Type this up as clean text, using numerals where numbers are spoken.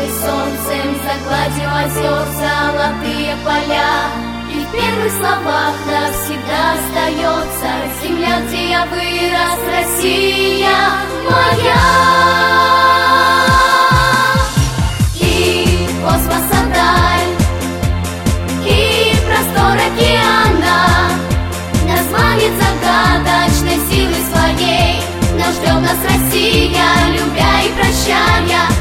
Ты солнцем загладил озер золотые поля, и в первых словах навсегда остается: земля, где я вырос, Россия моя. И космоса даль, и простор океана нас манит загадочной силой своей. Но ждет нас Россия, любя и прощая.